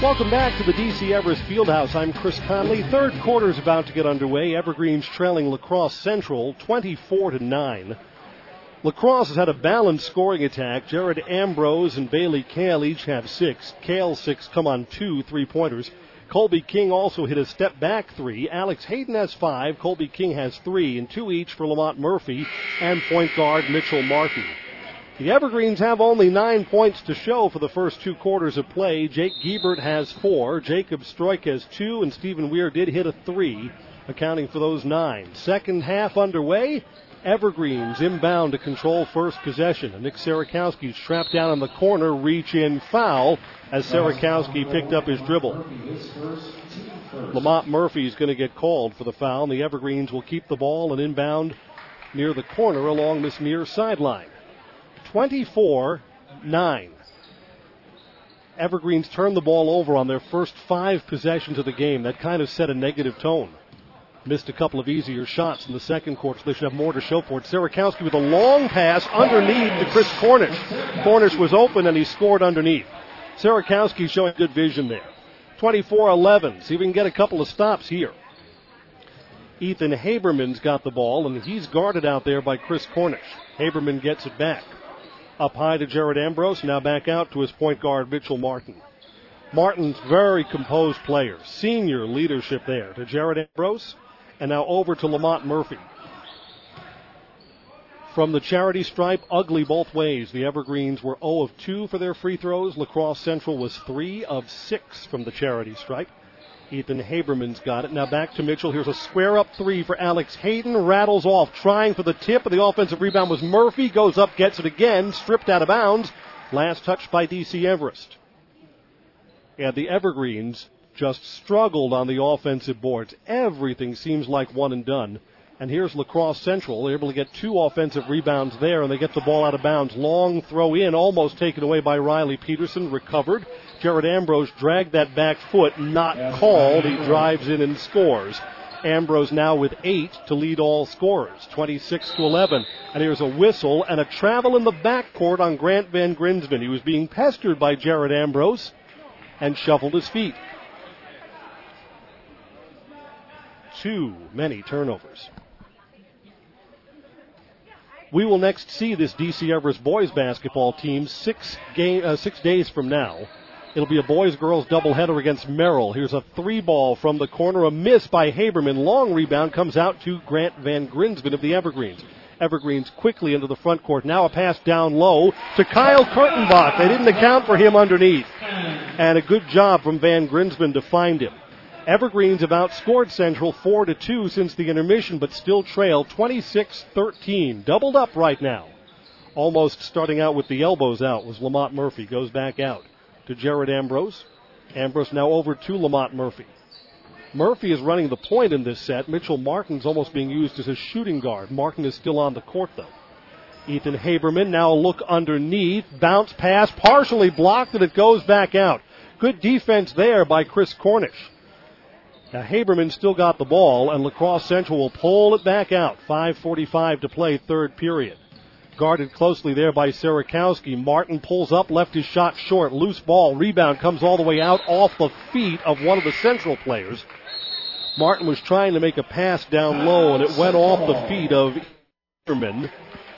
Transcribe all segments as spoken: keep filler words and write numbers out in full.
Welcome back to the D C Everest Fieldhouse. I'm Chris Conley. Third quarter is about to get underway. Evergreens trailing La Crosse Central twenty-four to nine. La Crosse has had a balanced scoring attack. Jared Ambrose and Bailey Kale each have six. Kale's six come on two three-pointers. Colby King also hit a step-back three. Alex Hayden has five. Colby King has three, and two each for Lamont Murphy and point guard Mitchell Martin. The Evergreens have only nine points to show for the first two quarters of play. Jake Giebert has four. Jacob Stroik has two, and Stephen Weir did hit a three, accounting for those nine. Second half underway. Evergreens inbound to control first possession. And Nick Sarakowski's trapped down in the corner, reach in foul as Sarakowski picked up his dribble. Lamont Murphy's going to get called for the foul, and the Evergreens will keep the ball and inbound near the corner along this near sideline. twenty-four nine. Evergreens turned the ball over on their first five possessions of the game. That kind of set a negative tone. Missed a couple of easier shots in the second quarter, so they should have more to show for it. Sarakowski with a long pass underneath to Chris Cornish. Cornish was open and he scored underneath. Sarakowski showing good vision there. twenty-four eleven. See if we can get a couple of stops here. Ethan Haberman's got the ball, and he's guarded out there by Chris Cornish. Haberman gets it back. Up high to Jared Ambrose, now back out to his point guard, Mitchell Martin. Martin's very composed player. Senior leadership there to Jared Ambrose, and now over to Lamont Murphy. From the charity stripe, ugly both ways. The Evergreens were zero of two for their free throws. La Crosse Central was three of six from the charity stripe. Ethan Haberman's got it. Now back to Mitchell. Here's a square-up three for Alex Hayden. Rattles off, trying for the tip, and the offensive rebound was Murphy. Goes up, gets it again, stripped out of bounds. Last touch by D C Everest. And the Evergreens just struggled on the offensive boards. Everything seems like one and done. And here's La Crosse Central. They're able to get two offensive rebounds there, and they get the ball out of bounds. Long throw in, almost taken away by Riley Peterson. Recovered. Jared Ambrose dragged that back foot, not called. He drives in and scores. Ambrose now with eight to lead all scorers, twenty-six to eleven. And here's a whistle and a travel in the backcourt on Grant Van Grinsven. He was being pestered by Jared Ambrose and shuffled his feet. Too many turnovers. We will next see this D C Everest boys basketball team six game, uh, six days from now. It'll be a boys-girls doubleheader against Merrill. Here's a three ball from the corner, a miss by Haberman. Long rebound comes out to Grant Van Grinsven of the Evergreens. Evergreens quickly into the front court. Now a pass down low to Kyle Kurtenbach. They didn't account for him underneath. And a good job from Van Grinsven to find him. Evergreens have outscored Central four to two since the intermission, but still trail twenty-six thirteen. Doubled up right now. Almost starting out with the elbows out was Lamont Murphy. Goes back out to Jared Ambrose. Ambrose now over to Lamont Murphy. Murphy is running the point in this set. Mitchell Martin's almost being used as a shooting guard. Martin is still on the court, though. Ethan Haberman now a look underneath. Bounce pass, partially blocked, and it goes back out. Good defense there by Chris Cornish. Now Haberman still got the ball, and La Crosse Central will pull it back out. five forty-five to play, third period. Guarded closely there by Sarakowski. Martin pulls up, left his shot short. Loose ball, rebound comes all the way out off the feet of one of the Central players. Martin was trying to make a pass down low, and it went off the feet of Haberman.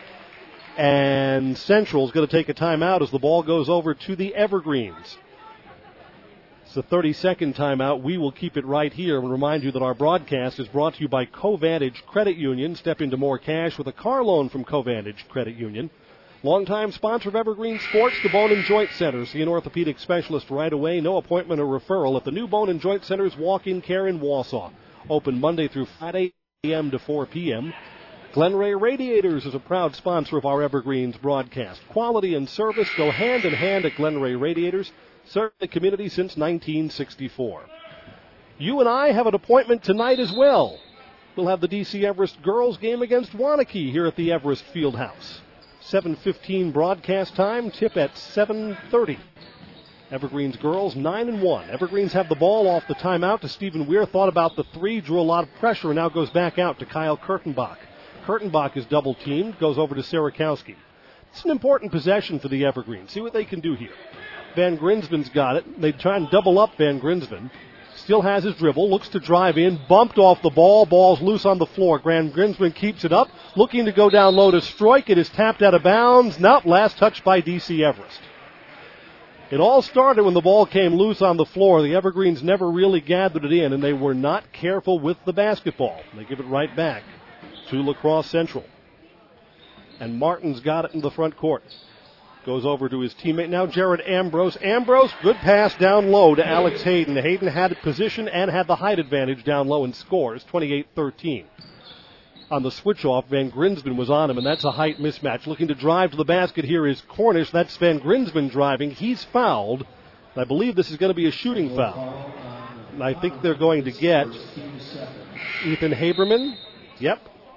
And Central's going to take a timeout as the ball goes over to the Evergreens. It's the thirty-second timeout. We will keep it right here and remind you that our broadcast is brought to you by Covantage Credit Union. Step into more cash with a car loan from Covantage Credit Union. Longtime sponsor of Evergreen Sports, the Bone and Joint Center. See an orthopedic specialist right away. No appointment or referral at the new Bone and Joint Center's walk-in care in Wausau. Open Monday through Friday, eight a.m. to four p.m. Glenray Radiators is a proud sponsor of our Evergreens broadcast. Quality and service go hand in hand at Glenray Radiators. Served the community since nineteen sixty-four. You and I have an appointment tonight as well. We'll have the D C Everest girls game against Waunakee here at the Everest Fieldhouse. seven fifteen broadcast time, tip at seven thirty. Evergreens girls nine and one. Evergreens have the ball off the timeout to Stephen Weir. Thought about the three, drew a lot of pressure, and now goes back out to Kyle Kurtenbach. Kurtenbach is double-teamed, goes over to Sarakowski. It's an important possession for the Evergreens. See what they can do here. Van Grinsven's got it. They try and double up Van Grinsven. Still has his dribble, looks to drive in, bumped off the ball, ball's loose on the floor. Van Grinsven keeps it up, looking to go down low to strike. It is tapped out of bounds. Nope, last touch by D C Everest. It all started when the ball came loose on the floor. The Evergreens never really gathered it in, and they were not careful with the basketball. They give it right back to La Crosse Central. And Martin's got it in the front court. Goes over to his teammate now, Jared Ambrose. Ambrose, good pass down low to Alex Hayden. Hayden had position and had the height advantage down low and scores, twenty-eight thirteen. On the switch-off, Van Grinsven was on him, and that's a height mismatch. Looking to drive to the basket here is Cornish. That's Van Grinsven driving. He's fouled. I believe this is going to be a shooting foul. And I think they're going to get Ethan Haberman. Yep.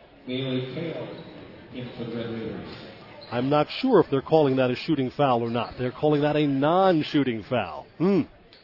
I'm not sure if they're calling that a shooting foul or not. They're calling that a non-shooting foul. Hmm.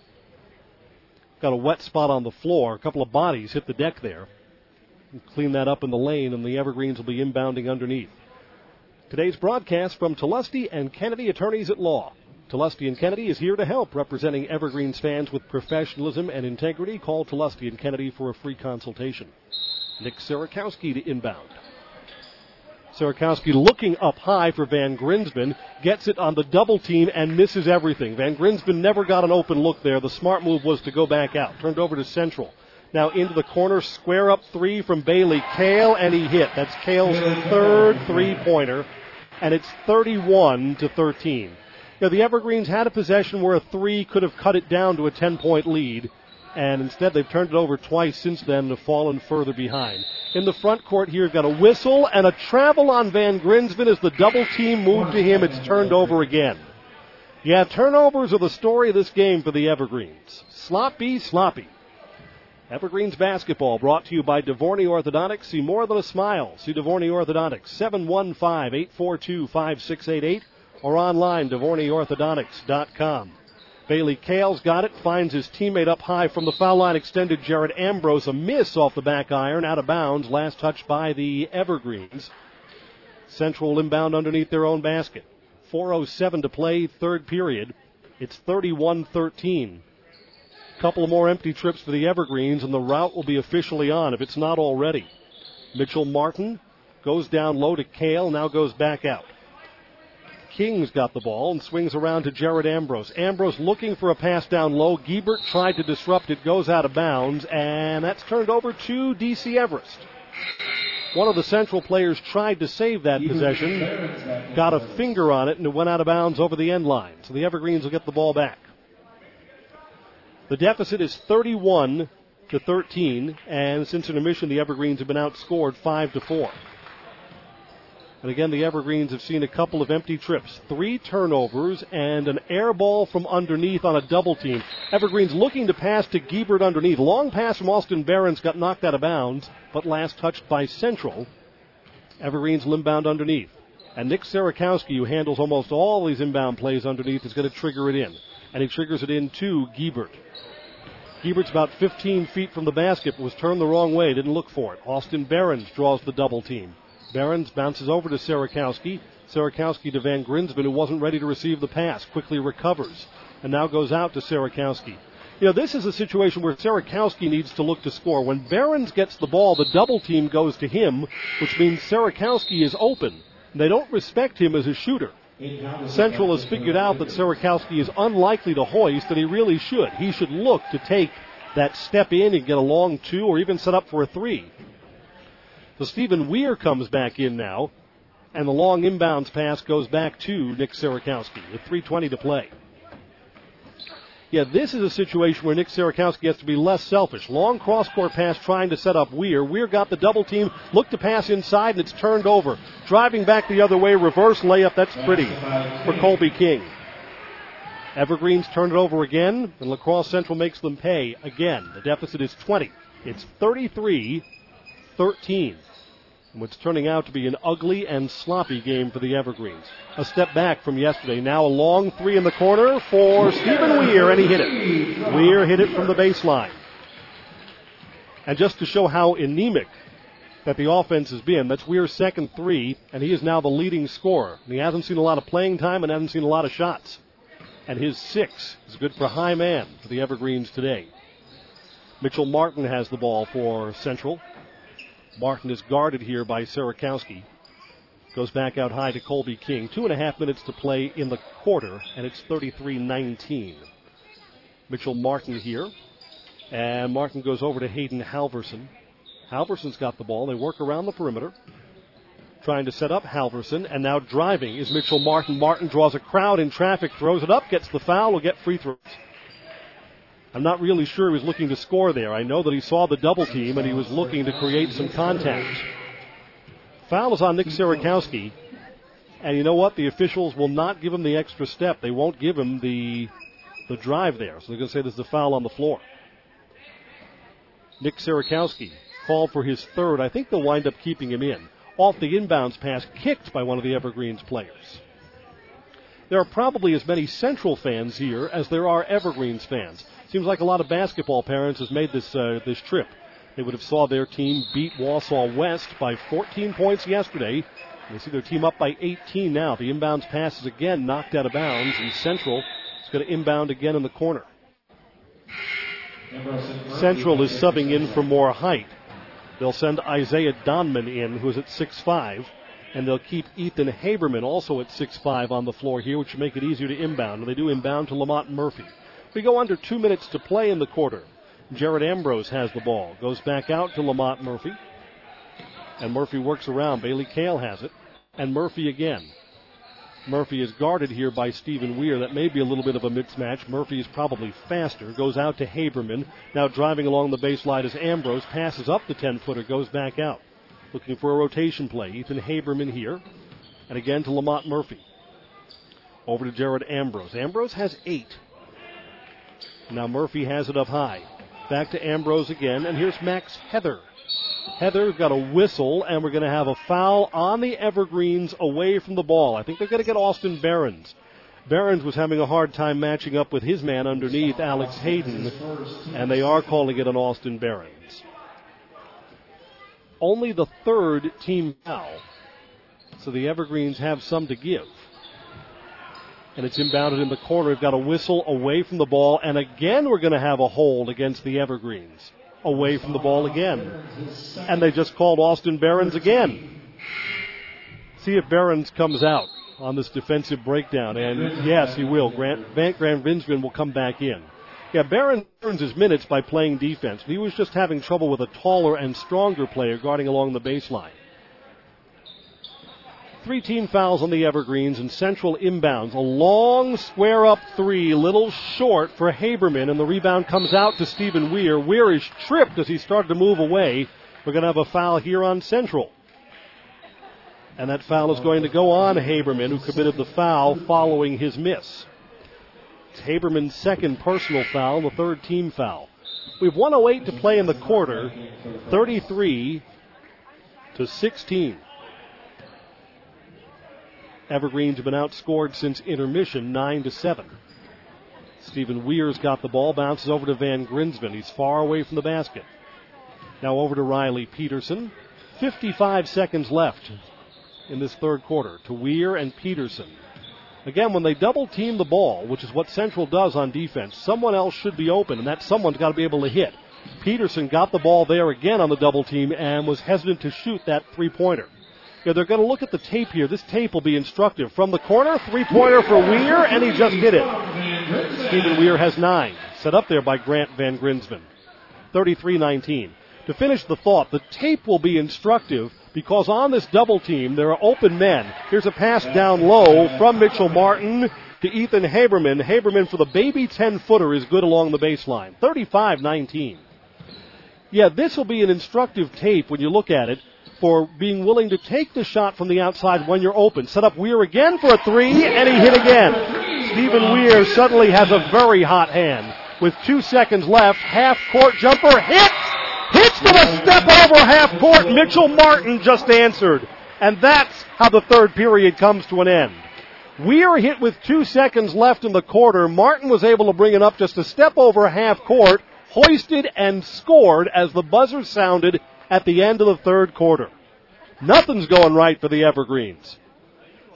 Got a wet spot on the floor. A couple of bodies hit the deck there. Clean that up in the lane, and the Evergreens will be inbounding underneath. Today's broadcast from Tullusty and Kennedy Attorneys at Law. Tullusty and Kennedy is here to help, representing Evergreens fans with professionalism and integrity. Call Tullusty and Kennedy for a free consultation. Nick Sarakowski to inbound. Sarakowski looking up high for Van Grinsven, gets it on the double team and misses everything. Van Grinsven never got an open look there. The smart move was to go back out. Turned over to Central. Now into the corner, square up three from Bailey Kale, and he hit. That's Kale's third three-pointer, and it's thirty-one to thirteen. You know, the Evergreens had a possession where a three could have cut it down to a ten-point lead, and instead they've turned it over twice since then and have fallen further behind. In the front court here, you've got a whistle and a travel on Van Grinsven as the double team moved to him. It's turned over again. Yeah, turnovers are the story of this game for the Evergreens. Sloppy, sloppy. Evergreens basketball brought to you by Devorney Orthodontics. See more than a smile. See Devorney Orthodontics, seven one five, eight four two, five six eight eight, or online, devorney orthodontics dot com. Bailey Kale's got it, finds his teammate up high from the foul line, extended Jared Ambrose, a miss off the back iron, out of bounds, last touch by the Evergreens. Central inbound underneath their own basket. four oh seven to play, third period. It's thirty-one thirteen. Couple more empty trips for the Evergreens, and the rout will be officially on if it's not already. Mitchell Martin goes down low to Kale, now goes back out. King's got the ball and swings around to Jared Ambrose. Ambrose looking for a pass down low. Giebert tried to disrupt it, goes out of bounds, and that's turned over to D C Everest. One of the Central players tried to save that possession, got a finger on it, and it went out of bounds over the end line. So the Evergreens will get the ball back. The deficit is thirty-one to thirteen, and since intermission, the Evergreens have been outscored five to four. And again, the Evergreens have seen a couple of empty trips, three turnovers, and an air ball from underneath on a double team. Evergreens looking to pass to Giebert underneath. Long pass from Austin Behrens got knocked out of bounds, but last touched by Central. Evergreens inbound underneath. And Nick Sarakowski, who handles almost all these inbound plays underneath, is going to trigger it in. And he triggers it in to Giebert. Giebert's about fifteen feet from the basket, but was turned the wrong way, didn't look for it. Austin Behrens draws the double team. Behrens bounces over to Sarakowski. Sarakowski to Van Grinsven, who wasn't ready to receive the pass, quickly recovers, and now goes out to Sarakowski. You know, this is a situation where Sarakowski needs to look to score. When Behrens gets the ball, the double team goes to him, which means Sarakowski is open. They don't respect him as a shooter. Central has figured out that Sarakowski is unlikely to hoist, and he really should. He should look to take that step in and get a long two or even set up for a three. So Stephen Weir comes back in now, and the long inbounds pass goes back to Nick Sarakowski with three twenty to play. Yeah, this is a situation where Nick Sarakowski has to be less selfish. Long cross-court pass trying to set up Weir. Weir got the double team, looked to pass inside, and it's turned over. Driving back the other way, reverse layup, that's pretty for Colby King. Evergreens turn it over again, and La Crosse Central makes them pay again. The deficit is twenty. It's thirty-three thirteen. And what's turning out to be an ugly and sloppy game for the Evergreens. A step back from yesterday. Now a long three in the corner for Stephen Weir, and he hit it. Weir hit it from the baseline. And just to show how anemic that the offense has been, that's Weir's second three, and he is now the leading scorer. And he hasn't seen a lot of playing time and hasn't seen a lot of shots. And his six is good for high man for the Evergreens today. Mitchell Martin has the ball for Central. Martin is guarded here by Sierakowski. Goes back out high to Colby King. Two and a half minutes to play in the quarter, and it's thirty-three nineteen. Mitchell Martin here. And Martin goes over to Hayden Halverson. Halverson's got the ball. They work around the perimeter, trying to set up Halverson. And now driving is Mitchell Martin. Martin draws a crowd in traffic, throws it up, gets the foul, will get free throws. I'm not really sure he was looking to score there. I know that he saw the double team, and he was looking to create some contact. Foul is on Nick Sierakowski. And you know what? The officials will not give him the extra step. They won't give him the, the drive there. So they're going to say there's a foul on the floor. Nick Sierakowski called for his third. I think they'll wind up keeping him in. Off the inbounds pass, kicked by one of the Evergreens players. There are probably as many Central fans here as there are Evergreens fans. Seems like a lot of basketball parents has made this uh, this trip. They would have saw their team beat Wausau West by fourteen points yesterday. They see their team up by eighteen now. The inbounds pass is again knocked out of bounds, and Central is going to inbound again in the corner. Central is subbing in for more height. They'll send Isaiah Donman in, who is at six five, and they'll keep Ethan Haberman also at six five on the floor here, which will make it easier to inbound. And they do inbound to Lamont Murphy. We go under two minutes to play in the quarter. Jared Ambrose has the ball. Goes back out to Lamont Murphy. And Murphy works around. Bailey Cale has it. And Murphy again. Murphy is guarded here by Stephen Weir. That may be a little bit of a mismatch. Murphy is probably faster. Goes out to Haberman. Now driving along the baseline is Ambrose. Passes up the ten-footer. Goes back out. Looking for a rotation play. Ethan Haberman here. And again to Lamont Murphy. Over to Jared Ambrose. Ambrose has eight. Now Murphy has it up high. Back to Ambrose again. And here's Max Heather. Heather's got a whistle, and we're going to have a foul on the Evergreens away from the ball. I think they're going to get Austin Behrens. Behrens was having a hard time matching up with his man underneath, Alex Hayden, and they are calling it on Austin Behrens. Only the third team foul, so the Evergreens have some to give. And it's inbounded in the corner. We've got a whistle away from the ball, and again we're going to have a hold against the Evergreens. Away from the ball again. And they just called Austin Behrens again. See if Behrens comes out on this defensive breakdown. And yes, he will. Grant Van Grant Vinsman will come back in. Yeah, Behrens earns his minutes by playing defense. He was just having trouble with a taller and stronger player guarding along the baseline. Three team fouls on the Evergreens, and Central inbounds. A long square up three, little short for Haberman, and the rebound comes out to Stephen Weir. Weir is tripped as he started to move away. We're going to have a foul here on Central. And that foul is going to go on Haberman, who committed the foul following his miss. It's Haberman's second personal foul, the third team foul. We have one oh eight to play in the quarter, thirty-three to sixteen. Evergreens have been outscored since intermission, nine to seven. Stephen Weir's got the ball, bounces over to Van Grinsven. He's far away from the basket. Now over to Riley Peterson. fifty-five seconds left in this third quarter to Weir and Peterson. Again, when they double team the ball, which is what Central does on defense, someone else should be open, and that someone's got to be able to hit. Peterson got the ball there again on the double team and was hesitant to shoot that three-pointer. Yeah, they're going to look at the tape here. This tape will be instructive. From the corner, three-pointer for Weir, and he just hit it. Stephen Weir has nine. Set up there by Grant Van Grinsven. thirty-three nineteen. To finish the thought, the tape will be instructive because on this double team, there are open men. Here's a pass down low from Mitchell Martin to Ethan Haberman. Haberman for the baby ten-footer is good along the baseline. thirty-five nineteen. Yeah, this will be an instructive tape when you look at it, for being willing to take the shot from the outside when you're open. Set up Weir again for a three, and he hit again. Stephen Weir suddenly has a very hot hand. With two seconds left, half-court jumper hits! Hits from a step over half-court. Mitchell Martin just answered. And that's how the third period comes to an end. Weir hit with two seconds left in the quarter. Martin was able to bring it up just a step over half-court, hoisted and scored as the buzzer sounded at the end of the third quarter. Nothing's going right for the Evergreens.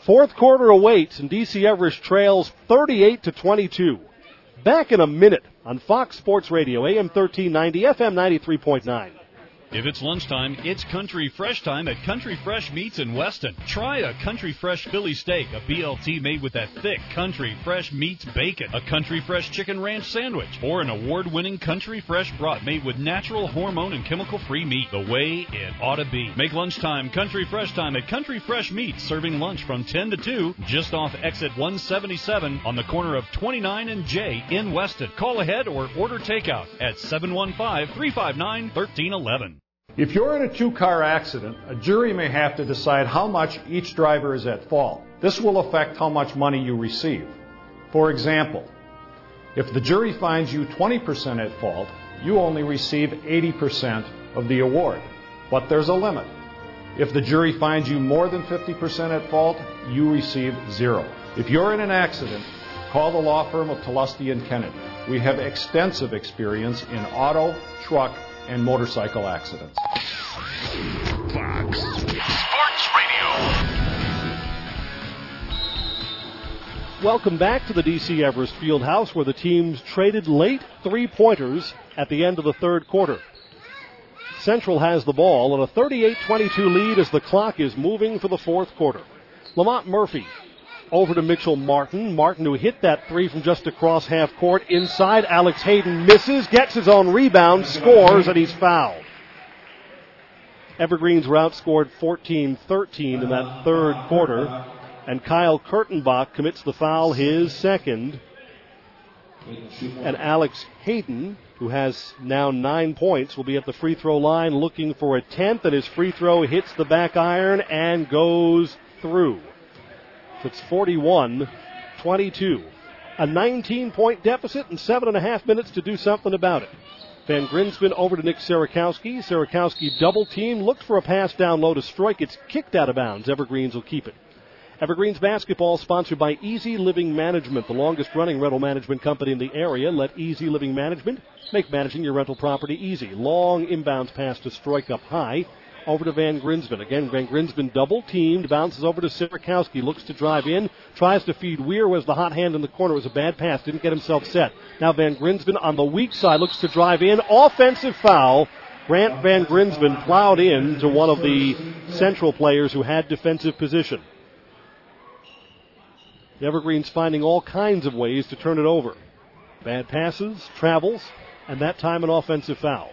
Fourth quarter awaits, and D C Everest trails thirty-eight to twenty-two. Back in a minute on Fox Sports Radio, A M thirteen ninety, F M ninety-three point nine. If it's lunchtime, it's Country Fresh time at Country Fresh Meats in Weston. Try a Country Fresh Philly steak, a B L T made with that thick Country Fresh Meats bacon, a Country Fresh Chicken Ranch sandwich, or an award-winning Country Fresh brat made with natural, hormone, and chemical-free meat, the way it ought to be. Make lunchtime Country Fresh time at Country Fresh Meats, serving lunch from ten to two, just off exit one seventy-seven on the corner of twenty-nine and J in Weston. Call ahead or order takeout at seven one five, three five nine, one three one one. If you're in a two-car accident, a jury may have to decide how much each driver is at fault. This will affect how much money you receive. For example, if the jury finds you twenty percent at fault, you only receive eighty percent of the award. But there's a limit. If the jury finds you more than fifty percent at fault, you receive zero. If you're in an accident, call the law firm of Tlusty and Kennedy. We have extensive experience in auto, truck, and motorcycle accidents. Fox Sports Radio. Welcome back to the D C Everest Fieldhouse, where the teams traded late three-pointers at the end of the third quarter. Central has the ball and a thirty-eight twenty-two lead as the clock is moving for the fourth quarter. Lamont Murphy over to Mitchell Martin. Martin, who hit that three from just across half court. Inside, Alex Hayden misses, gets his own rebound, scores, and he's fouled. Evergreens were outscored fourteen thirteen in that third quarter, and Kyle Kurtenbach commits the foul, his second. And Alex Hayden, who has now nine points, will be at the free throw line looking for a tenth, and his free throw hits the back iron and goes through. It's forty-one twenty-two. A nineteen-point deficit and seven and a half minutes to do something about it. Van Grinsven over to Nick Sarakowski. Sarakowski double team, looked for a pass down low to Stroik. It's kicked out of bounds. Evergreens will keep it. Evergreens basketball sponsored by Easy Living Management, the longest running rental management company in the area. Let Easy Living Management make managing your rental property easy. Long inbounds pass to Stroik up high. Over to Van Grinsven. Again, Van Grinsven double-teamed, bounces over to Sarakowski, looks to drive in, tries to feed Weir, was the hot hand in the corner. It was a bad pass, didn't get himself set. Now Van Grinsven on the weak side looks to drive in. Offensive foul. Grant Van Grinsven plowed in to one of the Central players who had defensive position. The Evergreens finding all kinds of ways to turn it over. Bad passes, travels, and that time an offensive foul.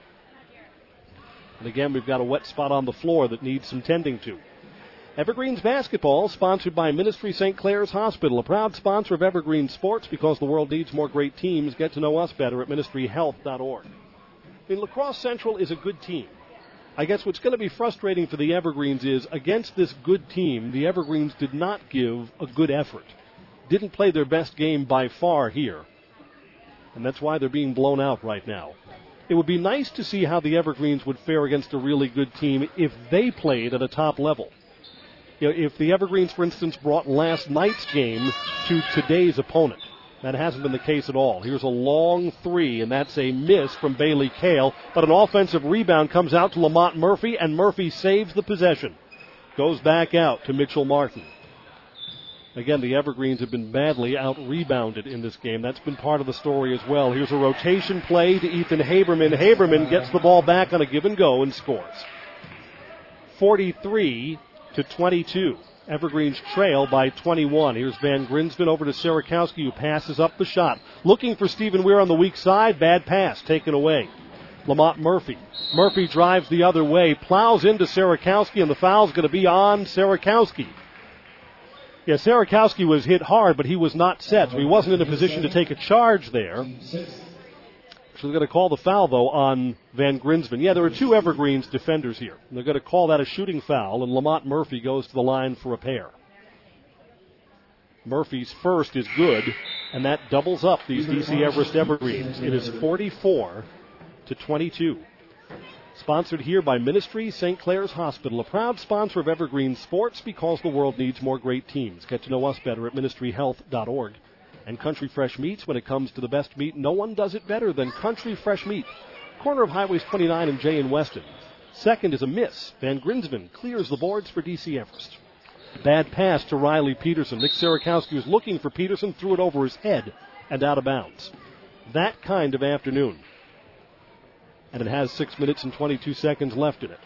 And again, we've got a wet spot on the floor that needs some tending to. Evergreens basketball, sponsored by Ministry Saint Clair's Hospital, a proud sponsor of Evergreen Sports. Because the world needs more great teams, get to know us better at ministry health dot org. I mean, La Crosse Central is a good team. I guess what's going to be frustrating for the Evergreens is, against this good team, the Evergreens did not give a good effort. Didn't play their best game by far here. And that's why they're being blown out right now. It would be nice to see how the Evergreens would fare against a really good team if they played at a top level. You know, if the Evergreens, for instance, brought last night's game to today's opponent. That hasn't been the case at all. Here's a long three, and that's a miss from Bailey Kale. But an offensive rebound comes out to Lamont Murphy, and Murphy saves the possession. Goes back out to Mitchell Martin. Again, the Evergreens have been badly out-rebounded in this game. That's been part of the story as well. Here's a rotation play to Ethan Haberman. Haberman gets the ball back on a give and go and scores. forty-three to twenty-two. Evergreens trail by twenty-one. Here's Van Grinsven over to Sarakowski, who passes up the shot. Looking for Stephen Weir on the weak side. Bad pass taken away. Lamont Murphy. Murphy drives the other way, plows into Sarakowski, and the foul's going to be on Sarakowski. Yeah, Sarakowski was hit hard, but he was not set, so he wasn't in a position to take a charge there. So they're going to call the foul, though, on Van Grinsven. Yeah, there are two Evergreens defenders here. They're going to call that a shooting foul, and Lamont Murphy goes to the line for a pair. Murphy's first is good, and that doubles up these D C Everest Evergreens. It is forty-four to twenty-two. Sponsored here by Ministry Saint Clair's Hospital, a proud sponsor of Evergreen Sports, because the world needs more great teams. Get to know us better at ministry health dot org. And Country Fresh Meats, when it comes to the best meat, no one does it better than Country Fresh Meat. Corner of Highways twenty-nine and J in Weston. Second is a miss. Van Grinsven clears the boards for D C Everest. Bad pass to Riley Peterson. Nick Sierakowski was looking for Peterson, threw it over his head and out of bounds. That kind of afternoon. And it has six minutes and twenty-two seconds left in it.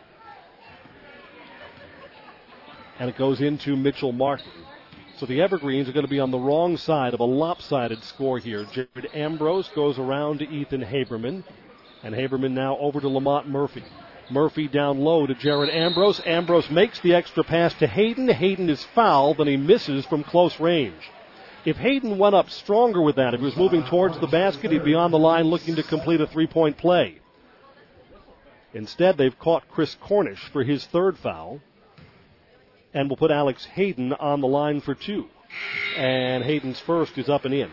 And it goes into Mitchell Martin. So the Evergreens are going to be on the wrong side of a lopsided score here. Jared Ambrose goes around to Ethan Haberman. And Haberman now over to Lamont Murphy. Murphy down low to Jared Ambrose. Ambrose makes the extra pass to Hayden. Hayden is fouled, and he misses from close range. If Hayden went up stronger with that, if he was moving towards the basket, he'd be on the line looking to complete a three-point play. Instead, they've caught Chris Cornish for his third foul, and will put Alex Hayden on the line for two. And Hayden's first is up and in.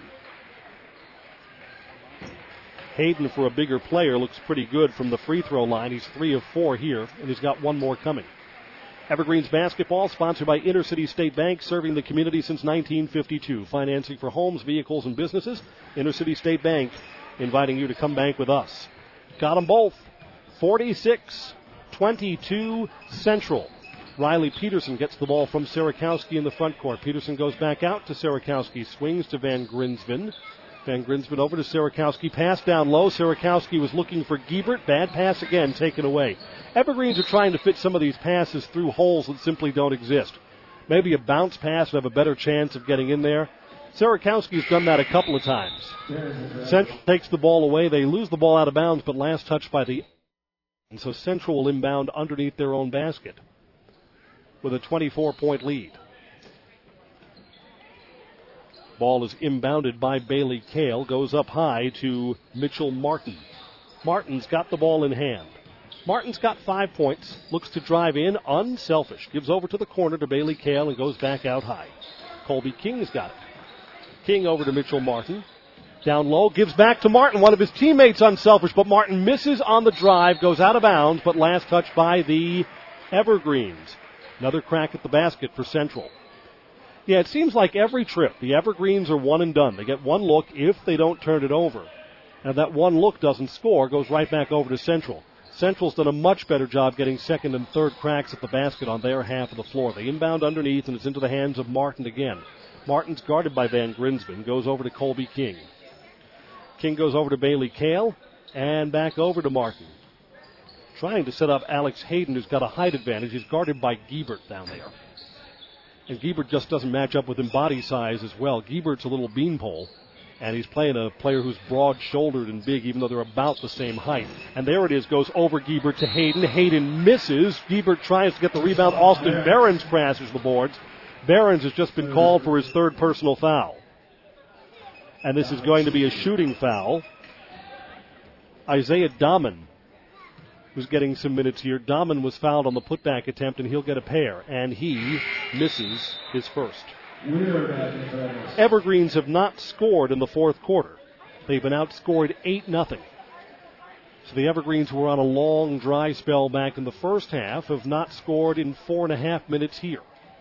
Hayden, for a bigger player, looks pretty good from the free throw line. He's three of four here, and he's got one more coming. Evergreens basketball, sponsored by Intercity State Bank, serving the community since nineteen fifty-two. Financing for homes, vehicles, and businesses. Intercity State Bank, inviting you to come bank with us. Got them both. forty-six twenty-two Central. Riley Peterson gets the ball from Sierakowski in the front court. Peterson goes back out to Sierakowski, swings to Van Grinsven. Van Grinsven over to Sierakowski. Pass down low. Sierakowski was looking for Giebert. Bad pass again, taken away. Evergreens are trying to fit some of these passes through holes that simply don't exist. Maybe a bounce pass would have a better chance of getting in there. Sierakowski's done that a couple of times. Central takes the ball away. They lose the ball out of bounds, but last touch by the... And so Central will inbound underneath their own basket with a twenty-four point lead. Ball is inbounded by Bailey Cale. Goes up high to Mitchell Martin. Martin's got the ball in hand. Martin's got five points. Looks to drive in. Unselfish. Gives over to the corner to Bailey Cale and goes back out high. Colby King's got it. King over to Mitchell Martin. Down low. Gives back to Martin. One of his teammates unselfish, but Martin misses on the drive. Goes out of bounds, but last touch by the Evergreens. Another crack at the basket for Central. Yeah, it seems like every trip, the Evergreens are one and done. They get one look if they don't turn it over. And if that one look doesn't score, goes right back over to Central. Central's done a much better job getting second and third cracks at the basket on their half of the floor. They inbound underneath, and it's into the hands of Martin again. Martin's guarded by Van Grinsven, goes over to Colby King. King goes over to Bailey Cale, and back over to Martin. Trying to set up Alex Hayden, who's got a height advantage. He's guarded by Giebert down there. And Giebert just doesn't match up with him body size as well. Giebert's a little beanpole, and he's playing a player who's broad-shouldered and big, even though they're about the same height. And there it is, goes over Giebert to Hayden. Hayden misses. Giebert tries to get the rebound. Austin Behrens crashes the boards. Behrens has just been called for his third personal foul. And this is going to be a shooting foul. Isaiah Dahmen, who's getting some minutes here. Dahmen was fouled on the putback attempt, and he'll get a pair. And he misses his first. Evergreens have not scored in the fourth quarter. They've been outscored eight nothing. So the Evergreens, who were on a long, dry spell back in the first half, have not scored in four and a half minutes here.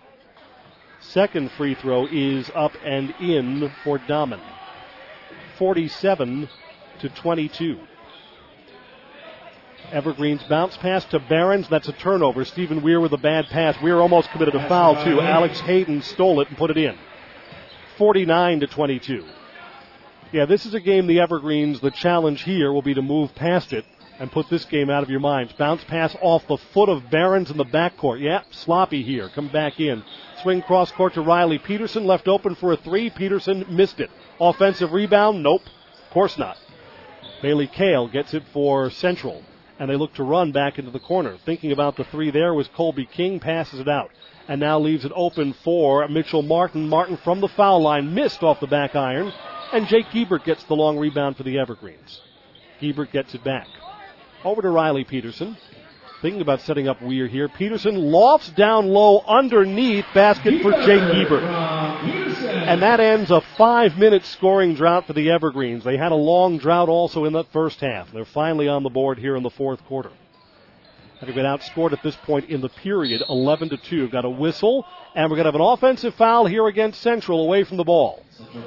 Second free throw is up and in for Dahmen. forty-seven to twenty-two. Evergreens bounce pass to Behrens. That's a turnover. Stephen Weir with a bad pass. Weir almost committed a foul, too. Alex Hayden stole it and put it in. forty-nine to twenty-two. Yeah, this is a game the Evergreens, the challenge here will be to move past it and put this game out of your minds. Bounce pass off the foot of Behrens in the backcourt. Yeah, sloppy here. Come back in. Swing cross court to Riley Peterson. Left open for a three. Peterson missed it. Offensive rebound? Nope. Of course not. Bailey Cale gets it for Central. And they look to run back into the corner. Thinking about the three there was Colby King, passes it out. And now leaves it open for Mitchell Martin. Martin from the foul line, missed off the back iron. And Jake Giebert gets the long rebound for the Evergreens. Giebert gets it back. Over to Riley Peterson. Thinking about setting up Weir here. Peterson lofts down low underneath, basket for Jake Giebert. And that ends a five-minute scoring drought for the Evergreens. They had a long drought also in that first half. They're finally on the board here in the fourth quarter. Having been outscored at this point in the period, eleven to two. Got a whistle, and we're going to have an offensive foul here against Central away from the ball.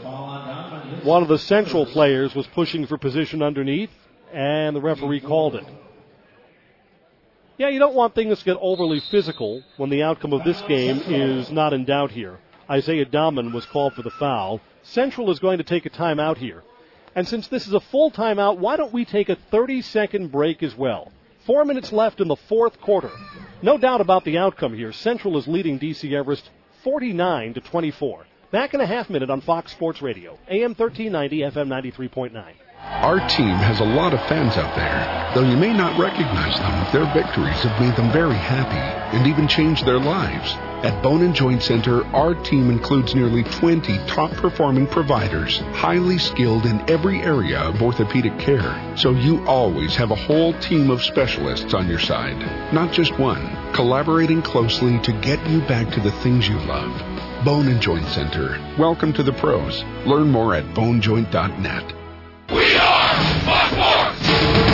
One of the Central players was pushing for position underneath, and the referee called it. Yeah, you don't want things to get overly physical when the outcome of this game is not in doubt here. Isaiah Dahman was called for the foul. Central is going to take a timeout here. And since this is a full timeout, why don't we take a thirty-second break as well? Four minutes left in the fourth quarter. No doubt about the outcome here. Central is leading D C Everest forty-nine to twenty-four. Back in a half minute on Fox Sports Radio, A M thirteen ninety, F M ninety-three point nine. Our team has a lot of fans out there. Though you may not recognize them, their victories have made them very happy and even changed their lives. At Bone and Joint Center, our team includes nearly twenty top-performing providers, highly skilled in every area of orthopedic care. So you always have a whole team of specialists on your side, not just one, collaborating closely to get you back to the things you love. Bone and Joint Center. Welcome to the pros. Learn more at bone joint dot net. We are Fox Sports!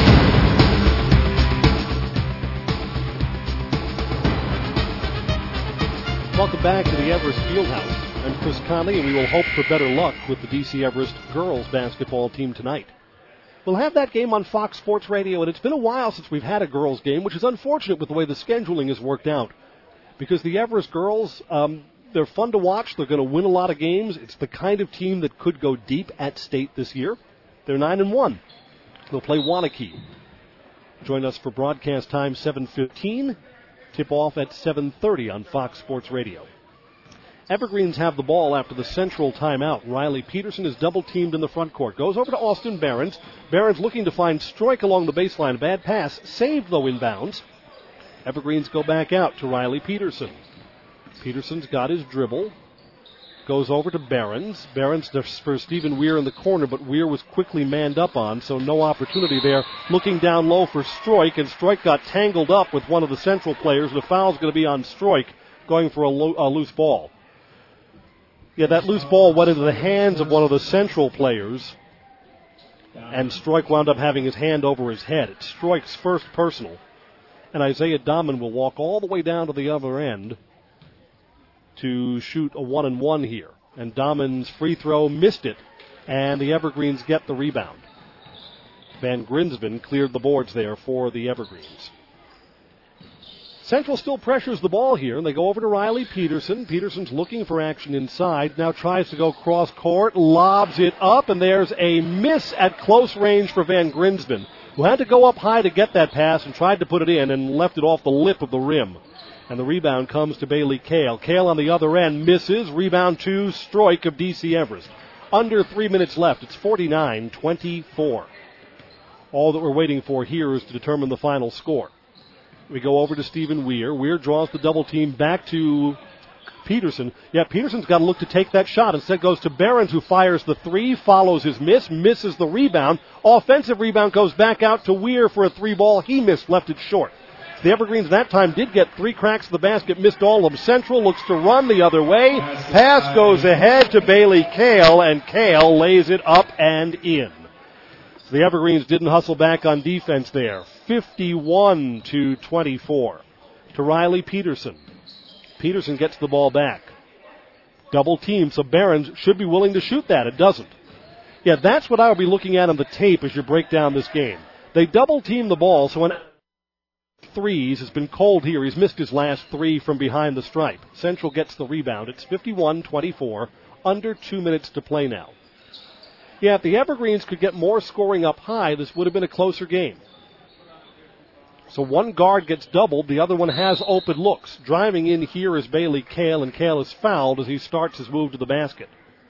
Welcome back to the Everest Fieldhouse. I'm Chris Conley, and we will hope for better luck with the D C Everest girls basketball team tonight. We'll have that game on Fox Sports Radio, and it's been a while since we've had a girls game, which is unfortunate with the way the scheduling has worked out. Because the Everest girls, um, they're fun to watch. They're going to win a lot of games. It's the kind of team that could go deep at state this year. They're nine and one. They'll play Waunakee. Join us for broadcast time seven fifteen. Tip-off at seven thirty on Fox Sports Radio. Evergreens have the ball after the Central timeout. Riley Peterson is double-teamed in the front court. Goes over to Austin Behrens. Behrens looking to find Stroik along the baseline. Bad pass. Saved, though, inbounds. Evergreens go back out to Riley Peterson. Peterson's got his dribble. Goes over to Behrens. Behrens for Stephen Weir in the corner, but Weir was quickly manned up on, so no opportunity there. Looking down low for Stroik, and Stroik got tangled up with one of the Central players. The foul's going to be on Stroik, going for a, lo- a loose ball. Yeah, that loose ball went into the hands of one of the Central players, and Stroik wound up having his hand over his head. It's Stroik's first personal, and Isaiah Dahman will walk all the way down to the other end to shoot a one and one here. And Dahman's free throw missed it, and the Evergreens get the rebound. Van Grinsven cleared the boards there for the Evergreens. Central still pressures the ball here, and they go over to Riley Peterson. Peterson's looking for action inside, now tries to go cross court, lobs it up, and there's a miss at close range for Van Grinsven, who had to go up high to get that pass and tried to put it in and left it off the lip of the rim. And the rebound comes to Bailey Kale. Kale on the other end misses. Rebound to Stroik of D C Everest. Under three minutes left. It's forty-nine twenty-four. All that we're waiting for here is to determine the final score. We go over to Stephen Weir. Weir draws the double team back to Peterson. Yeah, Peterson's got to look to take that shot. Instead goes to Behrens, who fires the three, follows his miss, misses the rebound. Offensive rebound goes back out to Weir for a three ball. He missed, left it short. The Evergreens that time did get three cracks of the basket, missed all of them. Central looks to run the other way. Pass goes ahead to Bailey Kale, and Kale lays it up and in. So the Evergreens didn't hustle back on defense there. fifty-one to twenty-four to Riley Peterson. Peterson gets the ball back. Double team, so Behrens should be willing to shoot that. It doesn't. Yeah, that's what I'll be looking at on the tape as you break down this game. They double team the ball, so when threes has been cold here. He's missed his last three from behind the stripe. Central gets the rebound. It's fifty-one twenty-four, under two minutes to play now. Yeah, if the Evergreens could get more scoring up high, this would have been a closer game. So one guard gets doubled, the other one has open looks. Driving in here is Bailey Kale, and Kale is fouled as he starts his move to the basket.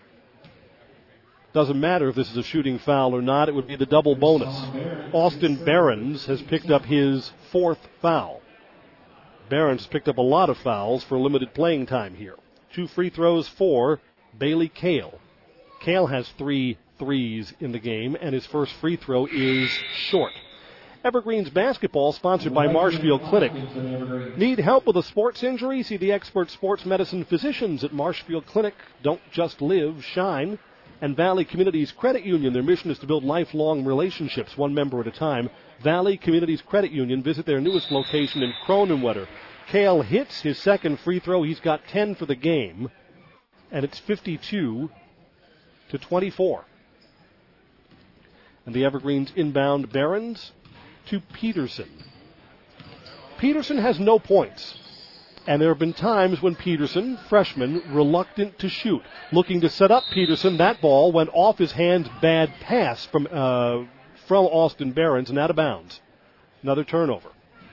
Doesn't matter if this is a shooting foul or not, it would be the double bonus. Austin Behrens has picked up his fourth foul. Behrens has picked up a lot of fouls for limited playing time here. Two free throws for Bailey Kale. Kale has three threes in the game, and his first free throw is short. Evergreens basketball sponsored by Marshfield Clinic. Need help with a sports injury? See the expert sports medicine physicians at Marshfield Clinic. Don't just live, shine. And Valley Communities Credit Union. Their mission is to build lifelong relationships, one member at a time. Valley Communities Credit Union. Visit their newest location in Cronenwetter. Kale hits his second free throw. He's got ten for the game. And it's fifty-two to twenty-four. And the Evergreens inbound Behrens to Peterson. Peterson has no points. And there have been times when Peterson, freshman, reluctant to shoot. Looking to set up Peterson, that ball went off his hands, bad pass from uh, from Austin Behrens and out of bounds. Another turnover.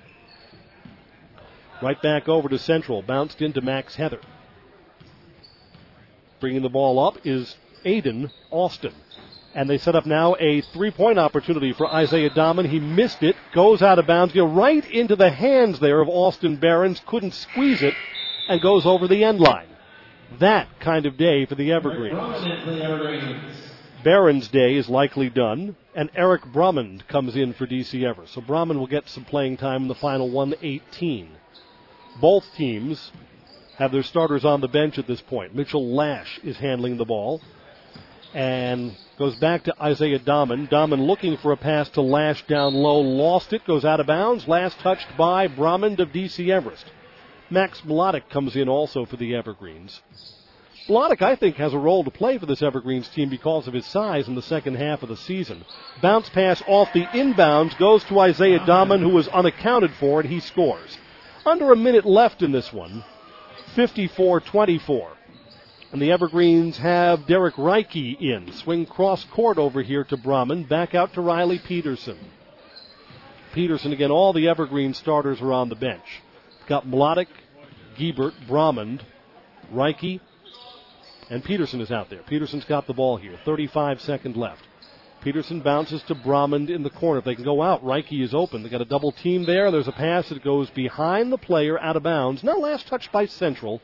Right back over to Central, bounced into Max Heather. Bringing the ball up is Aiden Austin. And they set up now a three-point opportunity for Isaiah Dahman. He missed it, goes out of bounds, go right into the hands there of Austin Behrens, couldn't squeeze it, and goes over the end line. That kind of day for the Evergreens. Behrens' day is likely done, and Eric Brumond comes in for D C Everest. So Brumond will get some playing time in the final one eighteen. Both teams have their starters on the bench at this point. Mitchell Lash is handling the ball. And goes back to Isaiah Dahman. Dahman looking for a pass to Lash down low. Lost it. Goes out of bounds. Last touched by Brumond of D C Everest. Max Mladic comes in also for the Evergreens. Mladic, I think, has a role to play for this Evergreens team because of his size in the second half of the season. Bounce pass off the inbounds. Goes to Isaiah Dahman, who was unaccounted for, and he scores. Under a minute left in this one. fifty-four twenty-four. And the Evergreens have Derek Reike in. Swing cross court over here to Brahman. Back out to Riley Peterson. Peterson, again, all the Evergreen starters are on the bench. Got Mladic, Giebert, Brahman, Reike, and Peterson is out there. Peterson's got the ball here. thirty-five seconds left. Peterson bounces to Brahman in the corner. If they can go out, Reike is open. They got a double team there. There's a pass that goes behind the player, out of bounds. Now last touch by Central.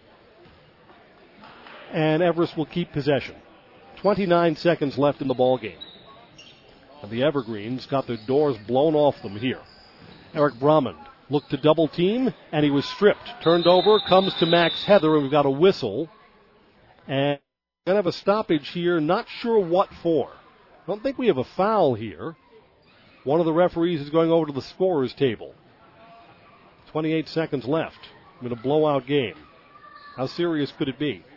And Everest will keep possession. twenty-nine seconds left in the ball game. And the Evergreens got their doors blown off them here. Eric Brumond looked to double team, and he was stripped. Turned over, comes to Max Heather, and we've got a whistle. And we're going to have a stoppage here, not sure what for. I don't think we have a foul here. One of the referees is going over to the scorer's table. twenty-eight seconds left in a blowout game. How serious could it be?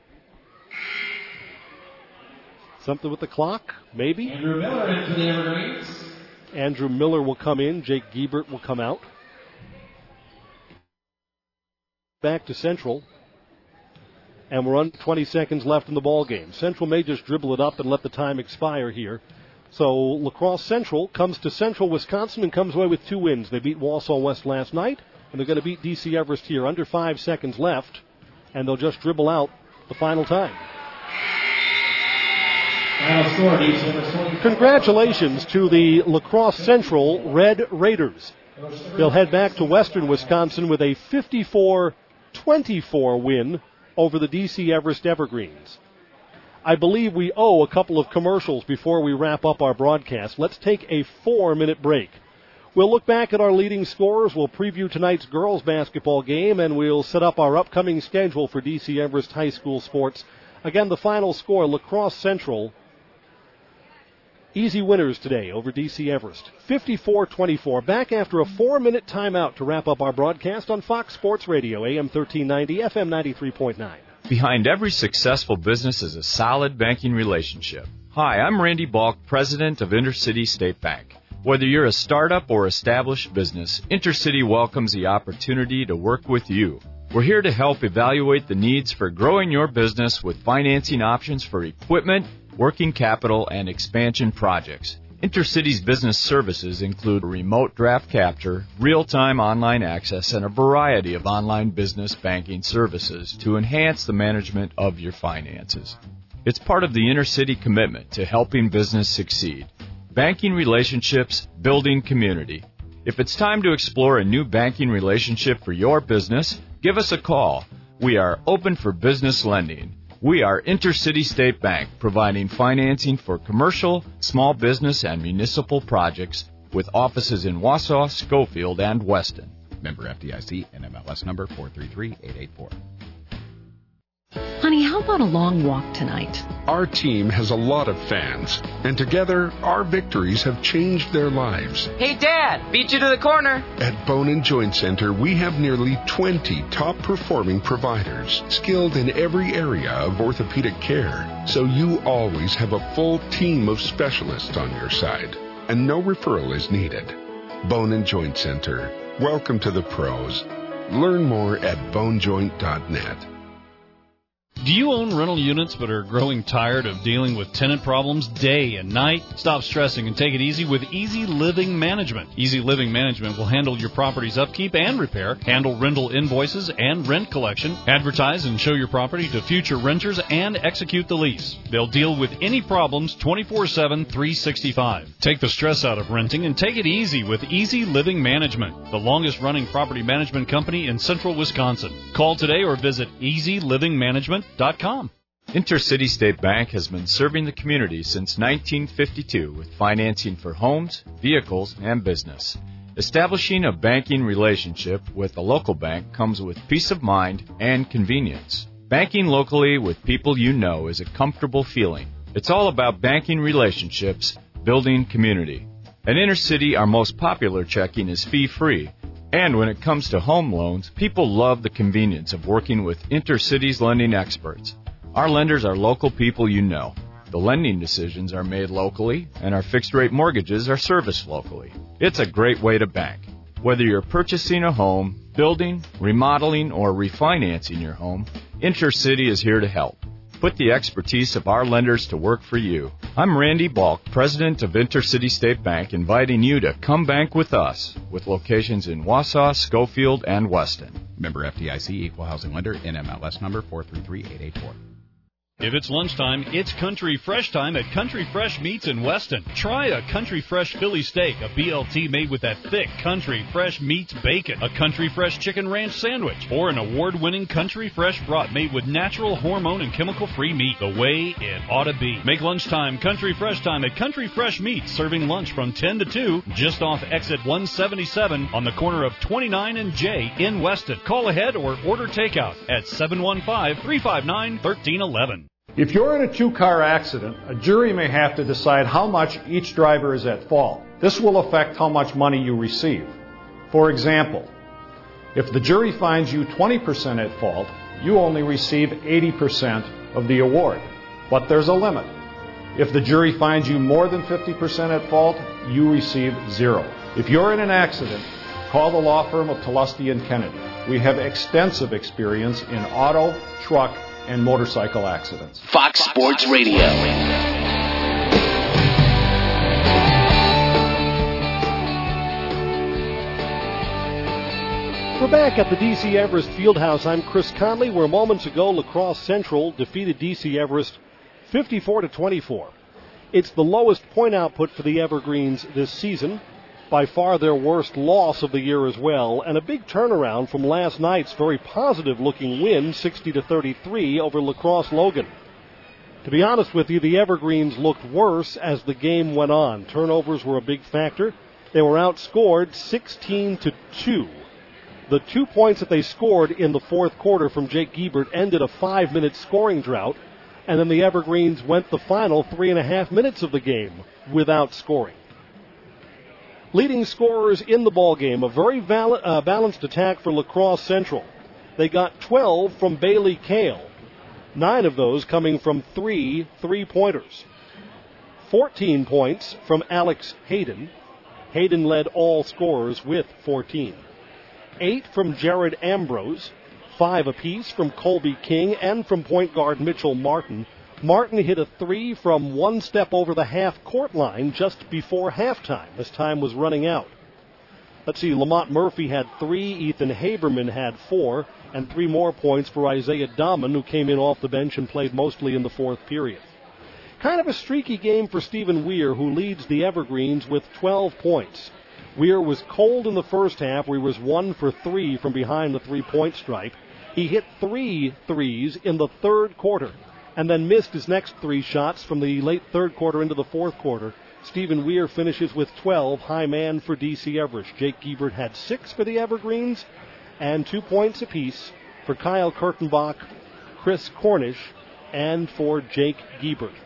Something with the clock, maybe? Andrew Miller in for the Evergreens. Andrew Miller will come in. Jake Giebert will come out. Back to Central. And we're under twenty seconds left in the ball game. Central may just dribble it up and let the time expire here. So La Crosse Central comes to Central Wisconsin and comes away with two wins. They beat Wausau West last night, and they're going to beat D C Everest here. Under five seconds left, and they'll just dribble out the final time. Congratulations to the La Crosse Central Red Raiders. They'll head back to Western Wisconsin with a fifty-four twenty-four win over the D C Everest Evergreens. I believe we owe a couple of commercials before we wrap up our broadcast. Let's take a four-minute break. We'll look back at our leading scorers. We'll preview tonight's girls basketball game, and we'll set up our upcoming schedule for D C Everest High School sports. Again, the final score, La Crosse Central, easy winners today over D C Everest. fifty-four twenty-four. Back after a four-minute timeout to wrap up our broadcast on Fox Sports Radio, A M thirteen ninety, F M ninety-three point nine. Behind every successful business is a solid banking relationship. Hi, I'm Randy Balk, president of Intercity State Bank. Whether you're a startup or established business, Intercity welcomes the opportunity to work with you. We're here to help evaluate the needs for growing your business with financing options for equipment, working capital, and expansion projects. Intercity's business services include remote draft capture, real-time online access, and a variety of online business banking services to enhance the management of your finances. It's part of the Intercity commitment to helping business succeed. Banking relationships, building community. If it's time to explore a new banking relationship for your business, give us a call. We are open for business lending. We are Intercity State Bank, providing financing for commercial, small business, and municipal projects with offices in Wausau, Schofield, and Weston. Member F D I C, N M L S number four three three eight eight four. Honey, how about a long walk tonight? Our team has a lot of fans, and together, our victories have changed their lives. Hey, Dad, beat you to the corner. At Bone and Joint Center, we have nearly twenty top-performing providers, skilled in every area of orthopedic care, so you always have a full team of specialists on your side, and no referral is needed. Bone and Joint Center, Welcome to the pros. Learn more at bone joint dot net. Do you own rental units but are growing tired of dealing with tenant problems day and night? Stop stressing and take it easy with Easy Living Management. Easy Living Management will handle your property's upkeep and repair, handle rental invoices and rent collection, advertise and show your property to future renters, and execute the lease. They'll deal with any problems twenty-four seven, three sixty-five. Take the stress out of renting and take it easy with Easy Living Management, the longest-running property management company in central Wisconsin. Call today or visit easy living management dot com. Intercity State Bank has been serving the community since nineteen fifty-two with financing for homes, vehicles, and business. Establishing a banking relationship with a local bank comes with peace of mind and convenience. Banking locally with people you know is a comfortable feeling. It's all about banking relationships, building community. At Intercity, our most popular checking is fee-free. And when it comes to home loans, people love the convenience of working with Intercity's lending experts. Our lenders are local people you know. The lending decisions are made locally, and our fixed-rate mortgages are serviced locally. It's a great way to bank. Whether you're purchasing a home, building, remodeling, or refinancing your home, Intercity is here to help. Put the expertise of our lenders to work for you. I'm Randy Balk, president of Intercity State Bank, inviting you to come bank with us, with locations in Wausau, Schofield, and Weston. Member F D I C, Equal Housing Lender, N M L S number four three three eight eight four. If it's lunchtime, it's Country Fresh time at Country Fresh Meats in Weston. Try a Country Fresh Philly steak, a B L T made with that thick Country Fresh Meats bacon, a Country Fresh Chicken Ranch sandwich, or an award-winning Country Fresh brat made with natural, hormone, and chemical-free meat, the way it ought to be. Make lunchtime Country Fresh time at Country Fresh Meats, serving lunch from ten to two, just off exit one seventy-seven on the corner of twenty-nine and J in Weston. Call ahead or order takeout at seven one five, three five nine, one three one one. If you're in a two-car accident, a jury may have to decide how much each driver is at fault. This will affect how much money you receive. For example, if the jury finds you twenty percent at fault, you only receive eighty percent of the award. But there's a limit. If the jury finds you more than fifty percent at fault, you receive zero. If you're in an accident, call the law firm of Tlusty and Kennedy. We have extensive experience in auto, truck, and motorcycle accidents. Fox Sports Radio. We're back at the D C Everest Fieldhouse. I'm Chris Conley, where moments ago La Crosse Central defeated D C Everest fifty-four to twenty-four. It's the lowest point output for the Evergreens this season. By far their worst loss of the year as well, and a big turnaround from last night's very positive-looking win, sixty to thirty-three, over La Crosse Logan. To be honest with you, the Evergreens looked worse as the game went on. Turnovers were a big factor. They were outscored sixteen to two. The two points that they scored in the fourth quarter from Jake Giebert ended a five-minute scoring drought, and then the Evergreens went the final three and a half minutes of the game without scoring. Leading scorers in the ballgame, a very val- uh, balanced attack for La Crosse Central. They got twelve from Bailey Kale, nine of those coming from three three-pointers. fourteen points from Alex Hayden. Hayden led all scorers with fourteen. Eight from Jared Ambrose, five apiece from Colby King and from point guard Mitchell Martin. Martin hit a three from one step over the half-court line just before halftime as time was running out. Let's see, Lamont Murphy had three, Ethan Haberman had four, and three more points for Isaiah Dahman, who came in off the bench and played mostly in the fourth period. Kind of a streaky game for Stephen Weir, who leads the Evergreens with twelve points. Weir was cold in the first half, where he was one for three from behind the three-point stripe. He hit three threes in the third quarter, and then missed his next three shots from the late third quarter into the fourth quarter. Stephen Weir finishes with twelve, high man for D C Everest. Jake Giebert had six for the Evergreens, and two points apiece for Kyle Kurtenbach, Chris Cornish, and for Jake Giebert.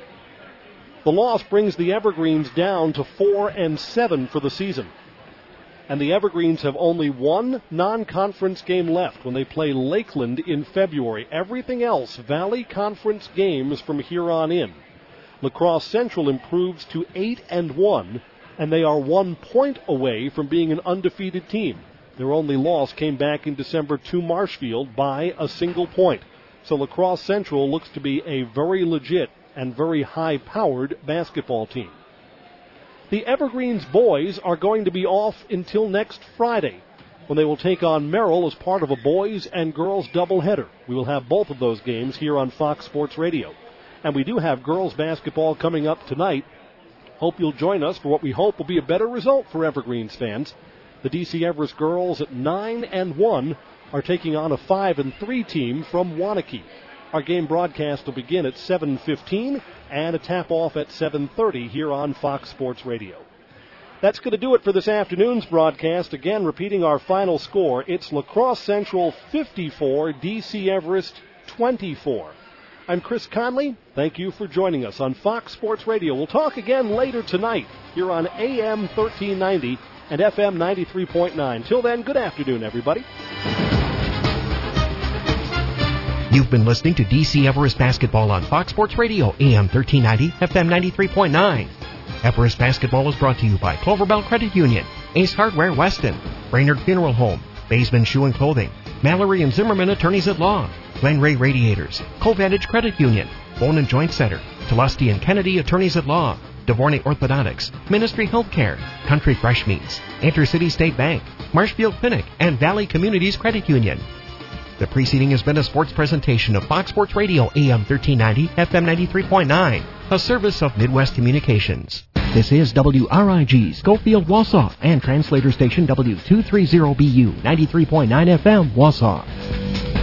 The loss brings the Evergreens down to four and seven for the season. And the Evergreens have only one non-conference game left when they play Lakeland in February. Everything else, Valley Conference games from here on in. La Crosse Central improves to eight and one and they are one point away from being an undefeated team. Their only loss came back in December to Marshfield by a single point. So La Crosse Central looks to be a very legit and very high-powered basketball team. The Evergreens boys are going to be off until next Friday, when they will take on Merrill as part of a boys and girls doubleheader. We will have both of those games here on Fox Sports Radio. And we do have girls basketball coming up tonight. Hope you'll join us for what we hope will be a better result for Evergreens fans. The D C Everest girls at nine and one are taking on a five and three team from Waunakee. Our game broadcast will begin at seven fifteen and a tap-off at seven thirty here on Fox Sports Radio. That's going to do it for this afternoon's broadcast. Again, repeating our final score, it's La Crosse Central fifty-four, D C Everest twenty-four. I'm Chris Conley. Thank you for joining us on Fox Sports Radio. We'll talk again later tonight here on A M thirteen ninety and F M ninety-three point nine. Till then, good afternoon, everybody. You've been listening to D C Everest Basketball on Fox Sports Radio, A M thirteen ninety, F M ninety-three point nine. Everest Basketball is brought to you by Cloverbell Credit Union, Ace Hardware Weston, Brainerd Funeral Home, Baseman Shoe and Clothing, Mallory and Zimmerman Attorneys at Law, Glen Ray Radiators, Covantage Credit Union, Bone and Joint Center, Telusty and Kennedy Attorneys at Law, DeVorney Orthodontics, Ministry Healthcare, Country Fresh Meats, Intercity State Bank, Marshfield Clinic, and Valley Communities Credit Union. The preceding has been a sports presentation of Fox Sports Radio, A M thirteen ninety, F M ninety-three point nine, a service of Midwest Communications. This is W R I G, Schofield, Wausau, and translator station W two thirty B U, ninety-three point nine F M, Wausau.